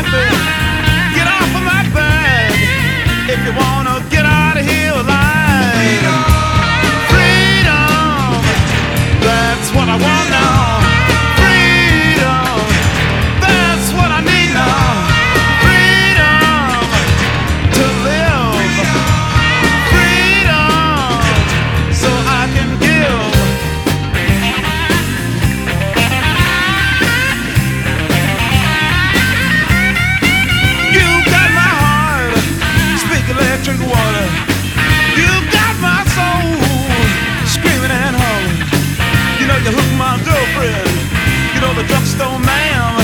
life and get off of my back. If you wanna get out of here alive, freedom, that's what I want now. Freedom, that's what I need now. Freedom to live, freedom so I can give. You got my heart, speak electric water. You got my soul, screaming and hollering. You know you hooked my girlfriend. You know the drugstore man.